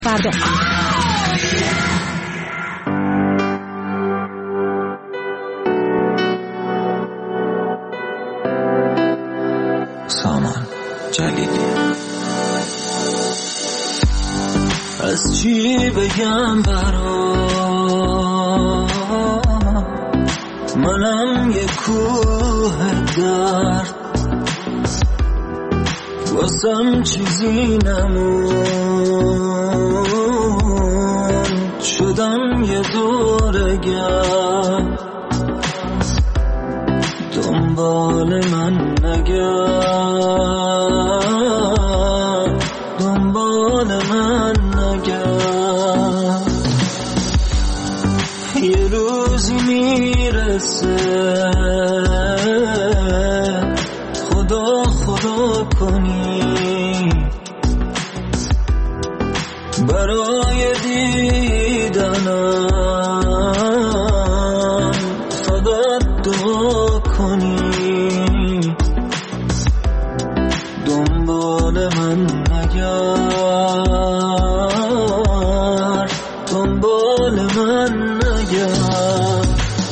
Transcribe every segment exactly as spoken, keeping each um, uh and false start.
فردا سامان جلیلی. از چی بگم برات، منم یه کوه درد، واسم چیزی نمون، شدم یه دورگر، دنبال من نگرد، دنبال من نگرد. یه روزی میرسه خدا خدا کنی، برای دیدنم فقط دعا کنی، دنبال من نگرد، دنبال من نگرد.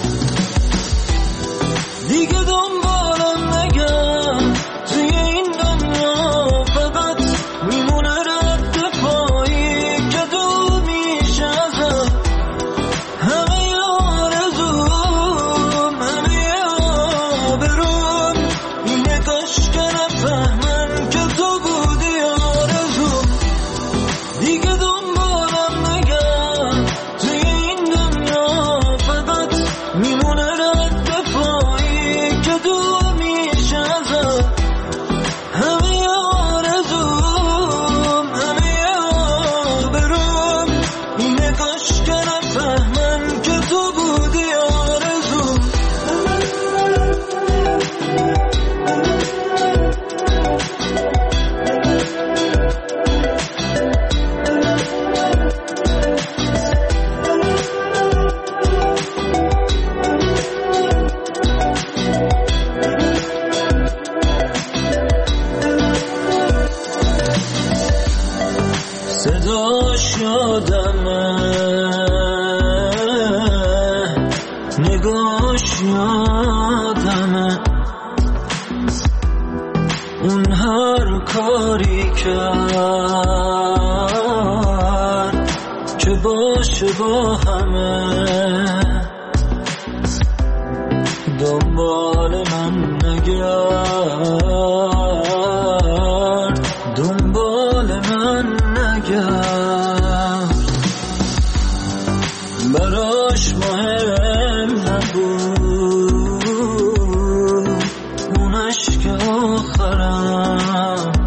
دیگه دنبالم نگرد، توی این دنیا فقط میمونه رد پایی که دور میشه ازم. همه آرزوم، همه آبروم، اینه کاش که نفهمن که تو بودی آرزوم. دیگه دنبالم نگرد، توی این دنیا فقط میمونه رد پایی که دور میشه ازم. همه آرزوم، همه آبروم، اینه کاش که نفهمن که تو بودی آرزوم. صداش یادمه، نگاش یادمه، اون هر کاری کرد که باشه با همه، دنبال من نگرد، دنبال من نگرد. براش مهم نبود اون عشق آخرم،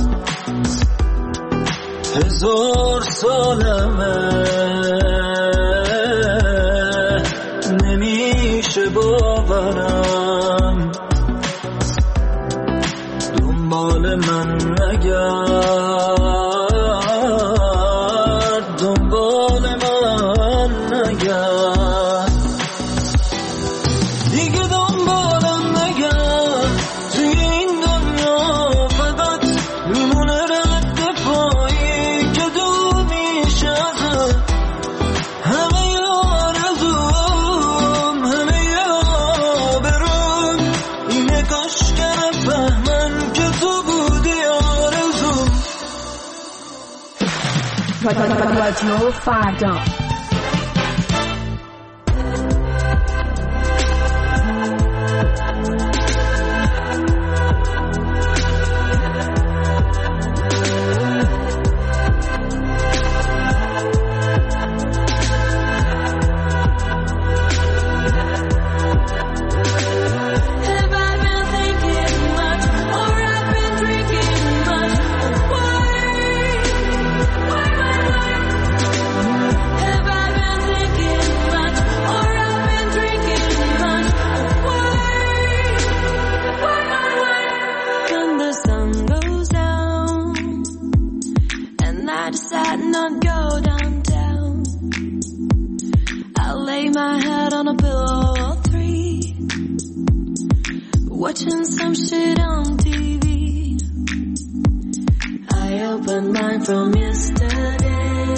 هزار سالمه نمیشه باورم، دنبال من نگرد، دنبال من نگرد. دیگه دنبالم نگرد، توی این دنیا فقط میمونه رد پایی که دور میشه ازم. همه آرزوم، همه آبروم، اینه کاش که نفهمن که تو بودی آرزوم. رادیو فردا watching some shit on T V. I opened mine from yesterday.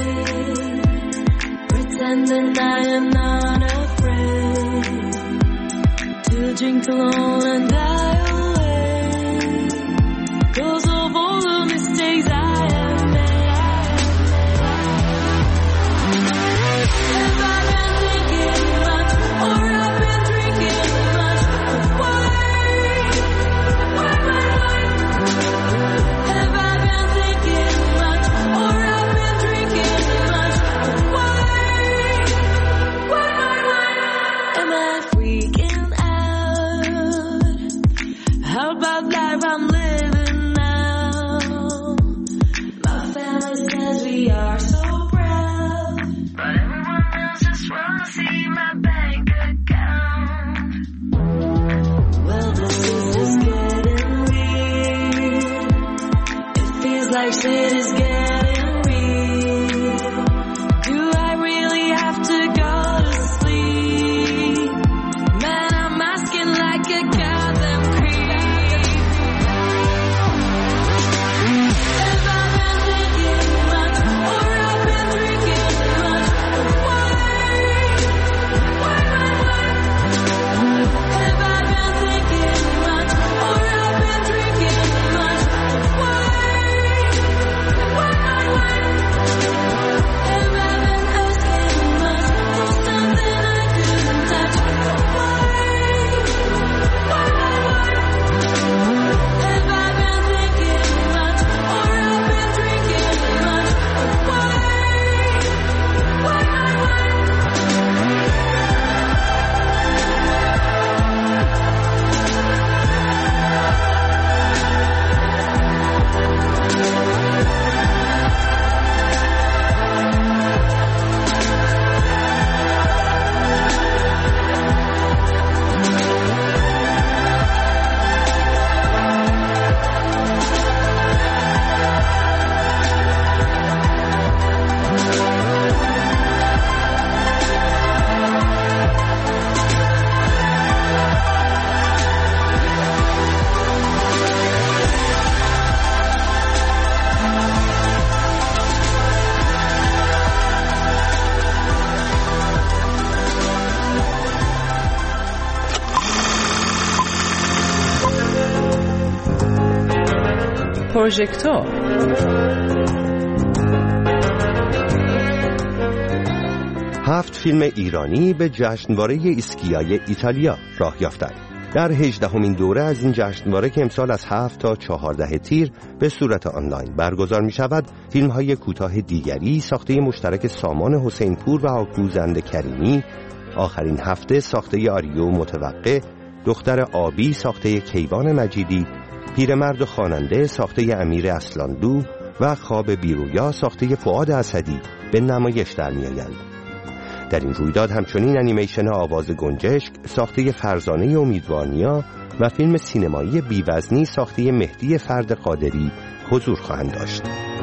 then I am not afraid to drink alone and die away, 'cause of all the mistakes I have made. Have I been thinking much, or I've been drinking much? Why? Why, why, why? Have I been thinking much, or I've been drinking much? Why? Why, why, why? Am I freaking out? How about life I'm living now? My family says we are so proud, but everyone else just wanna see my bank account. Well, this is just getting real. It feels like shit is getting real. Do I really have to go to sleep? Man, I'm asking like a goddamn creep. Have I been thinking much, or I've been drinking much? Why? Why, why, why? Have I been thinking much, or I've been drinking much? Why? Why, why, why? Have I been asking much for something I couldn't touch? Why? Why, why, why? Have I been thinking much, or I've been drinking much? Why? Why, why, why? پروژکتور. هفت فیلم ایرانی به جشنواره ایسکیای ایتالیا راه یافتند. در هجدهمین دوره از این جشنواره که امسال از هفت تا چهارده تیر به صورت آنلاین برگزار می شود، فیلم های کوتاه دیگری ساخته مشترک سامان حسین پور و آکوزند کریمی، آخرین هفته ساخته آریو متوقع، دختر آبی ساخته کیوان مجیدی، پیرمرد و خواننده ساخته امیر اصلانلو و خواب بیرویا ساخته فؤاد اسدی به نمایش در می آیند. در این رویداد همچنین انیمیشن آواز گنجشک ساخته فرزانه امیدوارنیا و فیلم سینمایی بیوزنی ساخته مهدی فرد قادری حضور خواهند داشت.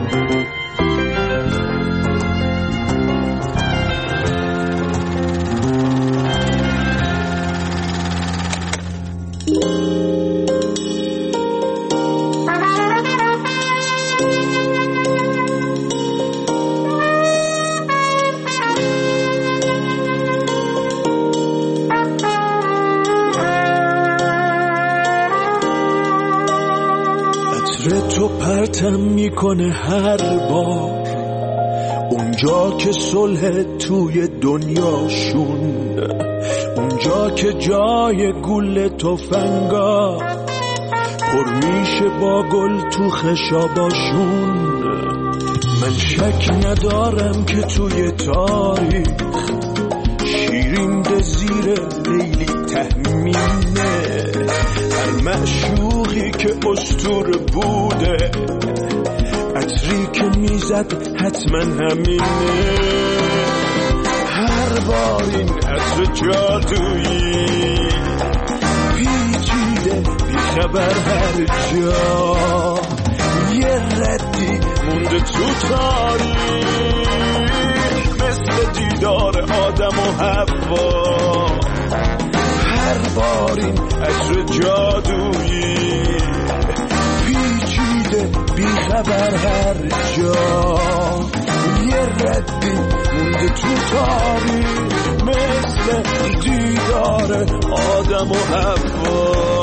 تو پرتم میکنه هر بار اونجا که صلح توی دنیاشون، اونجا که جای گل تفنگا پر میشه با گل تو خشاباشون. من شک ندارم که توی تاریخ شیرین ده زیر لیلی تهمینه، هر معشوقی که اسطوره بوده عطری که میزد حتما همینه. هر بار این عطر جادویی پیچیده بیخبر هر جا، یه ردی مونده تو تاریخ مثل دیدار آدم و حوا. هر بار این عطر جادویی پیچیده بیخبر هر جا، یه ردی مونده تو تاریخ مثل دیدار آدم و حوا.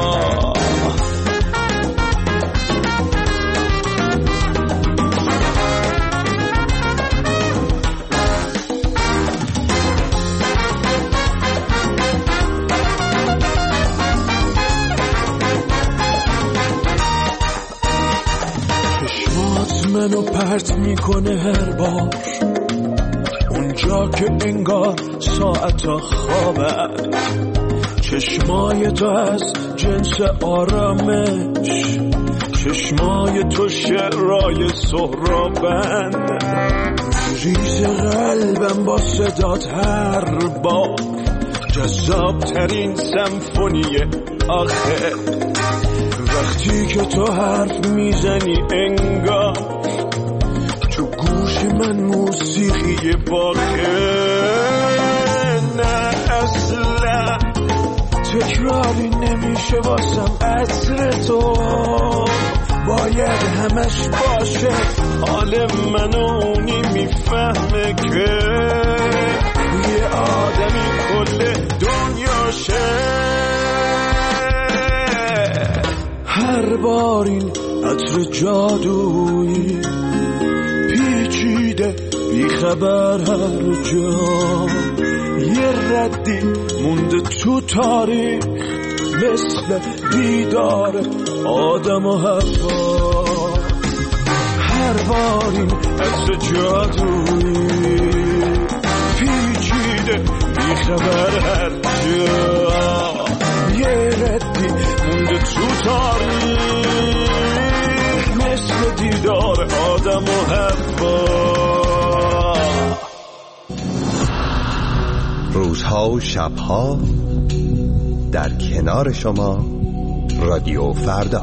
منو پرت میکنه هر بار اونجا که انگار ساعت خوابه. چشمای تو از جنس آرامش، چشمای تو شعرهای سهرابند. ریز قلبم با صدات هر بار جذاب ترین سمفونی آخر. وقتی که تو حرف میزنی انگار تو گوش من موسیقی باخه. نه اصلا تکراری نمیشه واسم عطر تو، باید همش باشه حال منو اونی میفهمه که یه آدمی کل دنیاشه. هر بار این عطر جادویی پیچیده بی خبر هر جا، یه ردی مونده تو تاریخ مثل دیدار آدم و حوا. هر بار این عطر جادویی پیچیده بی خبر هر جا، یه ردی مونده تو تاریخ مثل دیدار آدم و حوا. روزها و شبها در کنار شما رادیو فردا.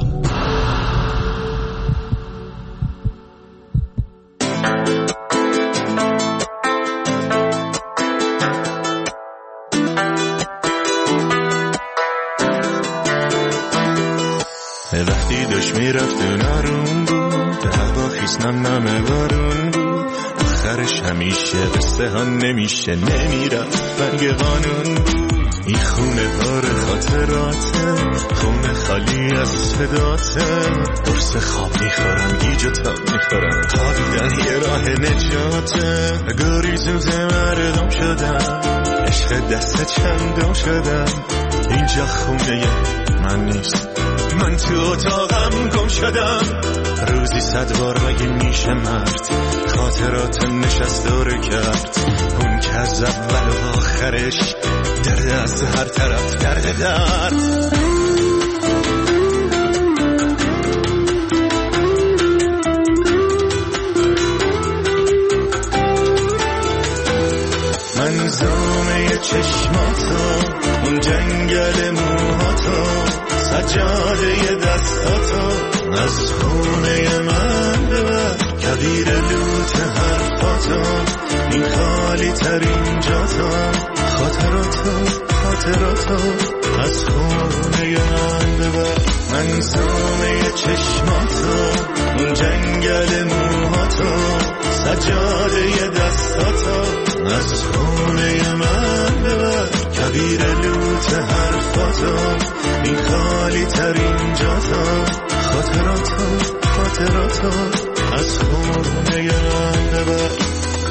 وقتی داشت میرفت و نارون بود، هوا خیس نم نم بارون بود، آخرش همیشه قصه ها نمیشه نمیرفت برگ قانون بود. این خونه دار خاطراته، خونه خالی از صداته، قرص خواب میخورم گیج و تاب میخورم، خوابیدن یه راه نجاته. گاری زوز مردم شدم، عشق دست چندم شدم، اینجا خونه من نیست، من تو اتاقم گم شدم. روزی صد بار مگه میشه مرد خاطرات نشست داره کرد، اون که از اول و آخرش درد از هر طرف درد درد. منظومه چشماتو، اون جنگل موهاتو، سجاده دستاتو، از خونه من ببر کبیر لوت حرفاتو، این خالی ترین جاتو، خاطراتو خاطراتو، از خونه من ببر. منظومه چشماتو، اون جنگل موهاتو، سجاده دستاتو، از خونه من ببر کبیر لوت حرفاتو، این خالی ترین جاتو، خاطراتو خاطراتو، از خونه من ببر.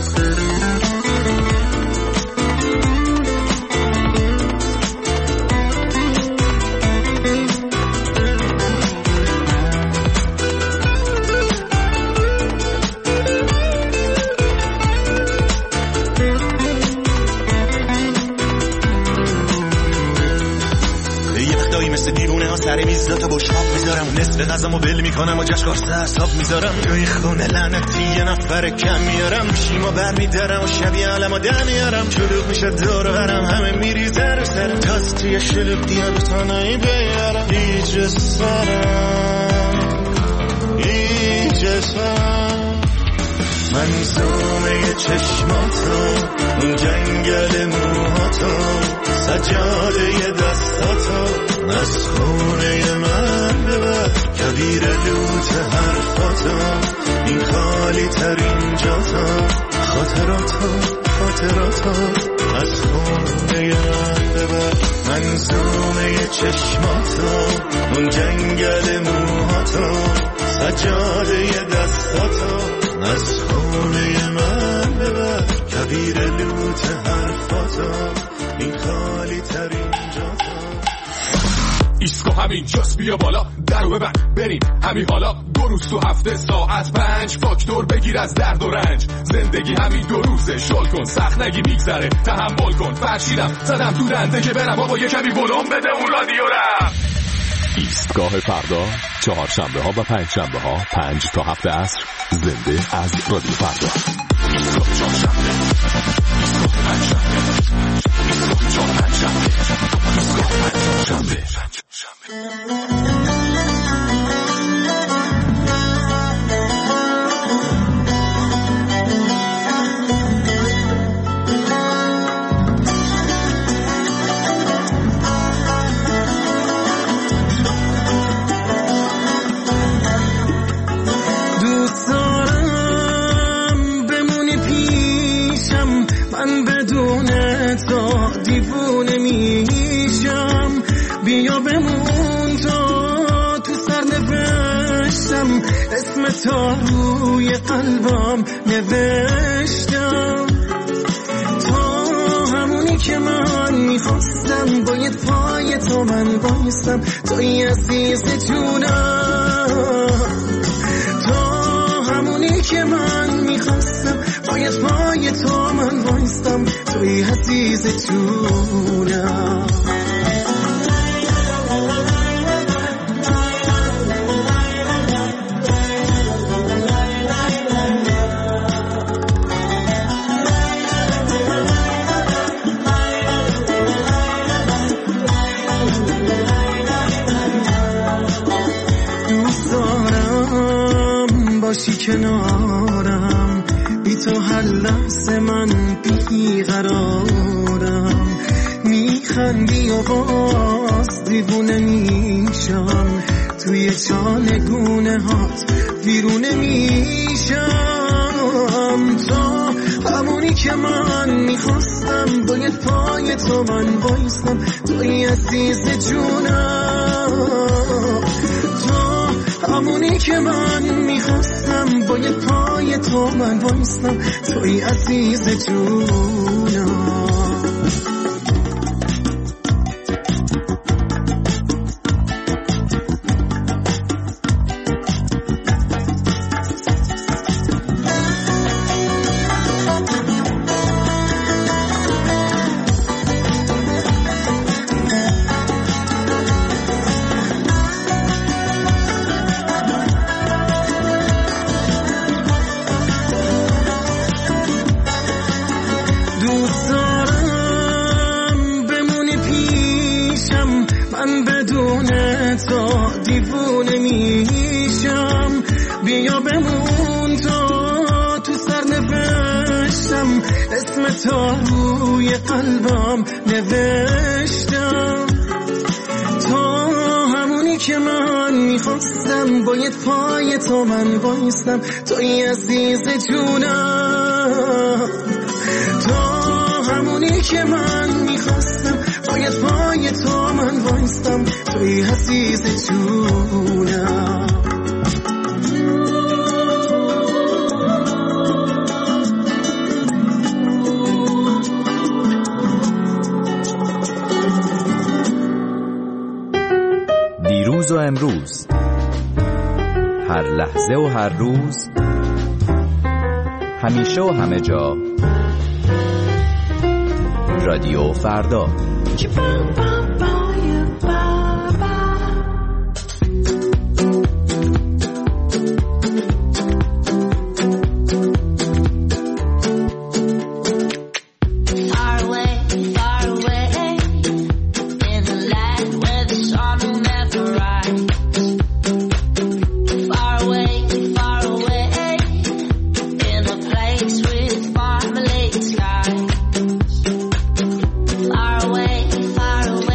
سر میز دو تا بشقاب میذارم، نصف غذامو بل میکنم و جشقار سرساب میذارم. توی خونه لعنتی یه نفر کم میارم، شیما بر میدارم و شبیه عالمو در میارم. شلوغ میشه دور و برم، همه میریزه رو سرم، تاز توی شلوغ دیار بتانایی بیارم. ایجه سرم ایجه سرم. منظومه چشماتو، اون جنگل موهاتو، سجاده دستاتو، از خونه من ببر کبیر لوت حرفاتو، این خالی ترین جاتو، خاطراتو خاطراتو از خونه من ببر، منظومه چشماتو، اون جنگل موهاتو، سجاده دستاتو از خونه من ببر، کبیر لوت حرفاتو، این خالی ترین جاتو. ایسکو همین جاست، بیا بالا درو ببن بریم همین حالا، دو روز تو هفته ساعت پنج، فاکتور بگیر از درد و رنج، زندگی همین دو روزه، شل کن سخت نگی میگذره، تحمل کن فرشیدم زدم تو دنده که برم آقا یه کمی بلوم بده اون رادیو رم. ایستگاه فردا، چهارشنبه ها و پنج شنبه ها پنج تا هفت عصر، زنده از رادیو فردا. ایستگاه چهارشنبه، ایستگاه پنجشنبه، ایستگاه چهار پنجشنبه، ایستگاه پنجشنبه. دیوونه میشم، بیا بمون تا تو سرنوشتم، اسم تا روی قلبم نوشتم، تا همونی که من میخواستم، باید پای تو من بایستم، توی عزیز جونم، تا همونی که من میخواستم، باید پای تو من بایستم، توی عزیز جونم. دوست دارم باشی کنارم، بی تو هر لحظه من بی قرارم، میخندی و باز دیوونه میشم، توی چالگونه هات ویرونه میشم، تا همونی که من میخواستم، باید پای تو من بایستم، توی عزیز جونم، تا همونی که من میخواستم، باید پای تو من بایستم، توی عزیز جونم. دیوونه میشم، بیا بمون تا تو سرنوشتم، اسم تا روی قلبم نوشتم، تا همونی که من میخواستم، باید پای تو من بایستم، توی عزیز جونم، تا همونی که من میخواستم، باید پای تو من بایستم، توی عزیز جونم. دیروز و امروز، هر لحظه و هر روز، همیشه و همه جا، رادیو فردا. Far away, far away.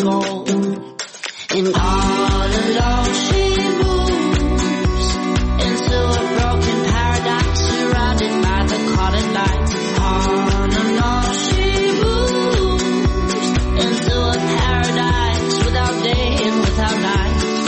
control. And all alone she moves into a broken paradise, surrounded by the colored lights. All alone she moves into a paradise without day and without night.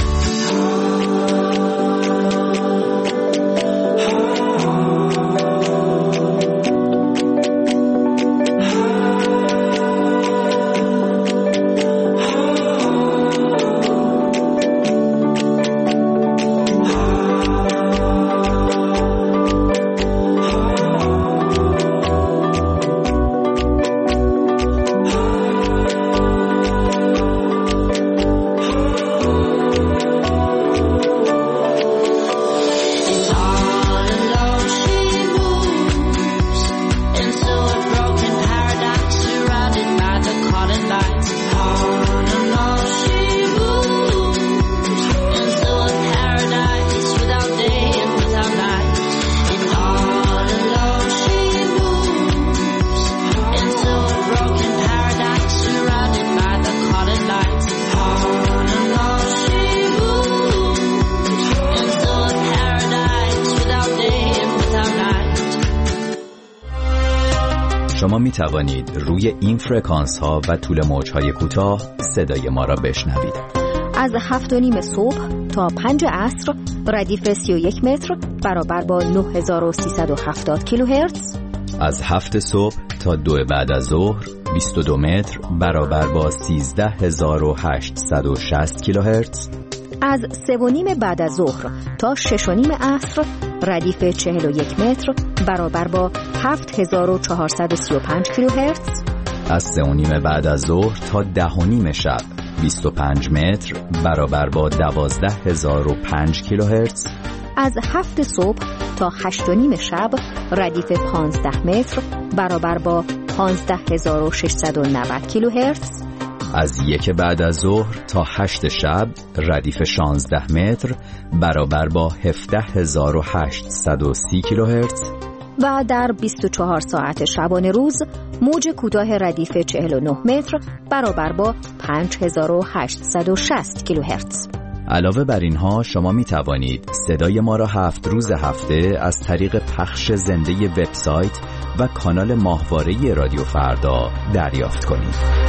شما می توانید روی این فرکانس ها و طول موج های کوتاه صدای ما را بشنوید. از هفت و نیم صبح تا پنج عصر ردیف سی و یک متر برابر با نه هزار و سیصد و هفتاد کیلوهرتز. از هفت صبح تا دو بعد از ظهر بیست و دو متر برابر با سیزده هزار و هشتصد و شصت کیلوهرتز. از سه و نیم بعد از ظهر تا شش و نیم عصر ردیف چهل و یک متر برابر با هفت هزار و چهارصد و سی و پنج کیلوهرتز. از سه و نیم بعد از ظهر تا ده و نیم شب بیست و پنج متر برابر با دوازده هزار و پنج کیلوهرتز. از هفت صبح تا هشت و نیم شب ردیف پانزده متر برابر با پانزده هزار و ششصد و نود کیلوهرتز. از یک بعد از ظهر تا هشت شب ردیف شانزده متر برابر با هفده هزار و هشتصد و سی کیلوهرتز. و در بیست و چهار ساعت شبانه روز موج کوتاه ردیف چهل و نه متر برابر با پنج هزار و هشتصد و شصت کیلوهرتز. علاوه بر اینها شما می توانید صدای ما را هفت روز هفته از طریق پخش زنده وبسایت و کانال ماهواره رادیو فردا دریافت کنید.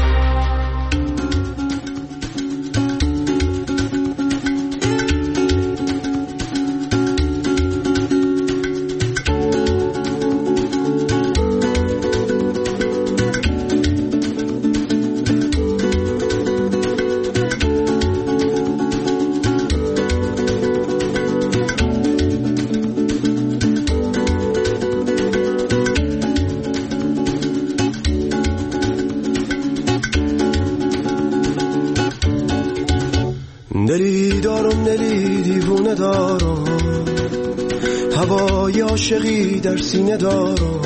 دلی دارم دلی دیوونه دارم، هوای عاشقی در سینه دارم.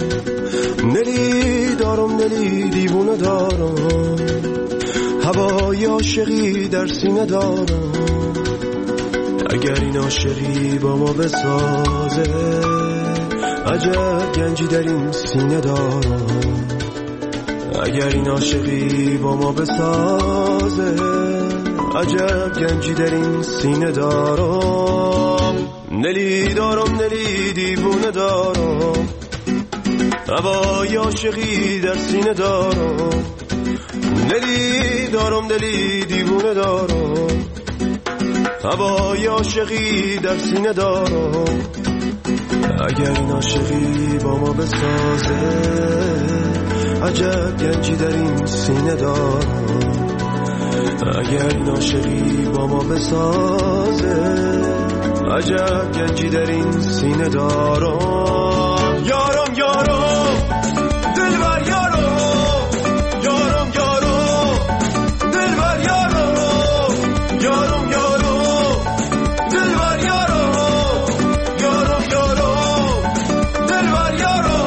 دلی دارم دلی دیوونه دارم، هوای عاشقی در سینه دارم. اگر این عاشقی با ما بسازه، عجب گنجی در این سینه دارم. اگر این عاشقی با ما بسازه، عجب گنجی در این سینه دارم. دلی دارم دلی دیوونه دارم، هوای عاشقی در سینه دارم. دلی دارم دلی دیوونه دارم، هوای عاشقی در سینه دارم. اگر این عاشقی با ما بسازه، عجب گنجی در این سینه دارم. اگر این عاشقی با ما بسازه، عجب گنجی در این سینه دارم. یارم یارم دلبر یارم، یارم یارم دلبر یارم، یارم یارم دلبر یارم، یارم یارم دلبر یارم.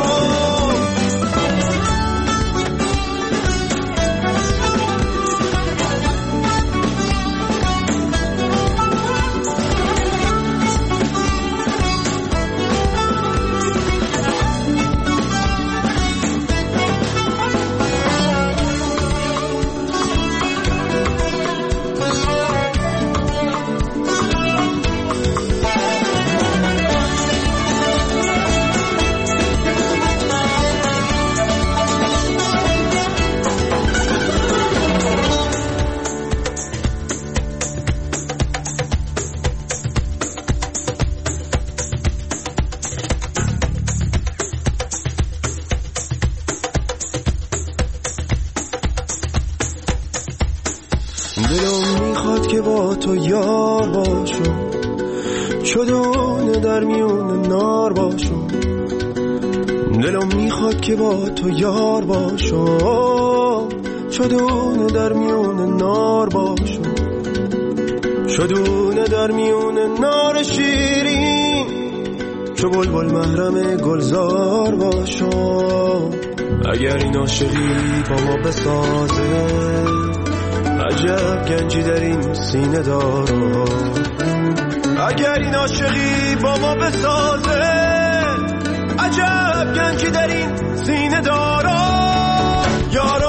دلم میخواد که با تو یار باشم، چدونه در میون نار باشم. دلم میخواد که با تو یار باشم، چدونه در میون نار باشم. چدونه در میون نار شیرین، چو بلبل محرم گلزار باشم. اگر این عاشقی با ما بسازه، عجب گنجی در این سینه دارم. اگر این عاشقی با ما بسازه، عجب گنجی در این سینه دارم. یارو